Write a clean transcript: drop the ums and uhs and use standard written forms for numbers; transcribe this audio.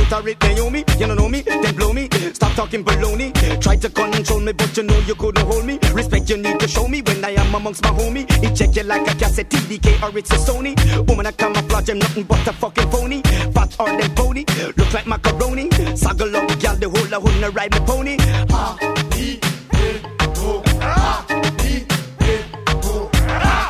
rhetoric, Naomi. You don't know me, then blow me. Stop talking baloney. Try to control me, but you know you couldn't hold me. Respect you need to show me when I am amongst my homie. It check you like a cassette, TDK or it's a Sony. Woman, I camouflage, I'm nothing but a fucking phony. Fat or them pony, look like macaroni. Saggle up, gal, the whole a hood, ride my pony.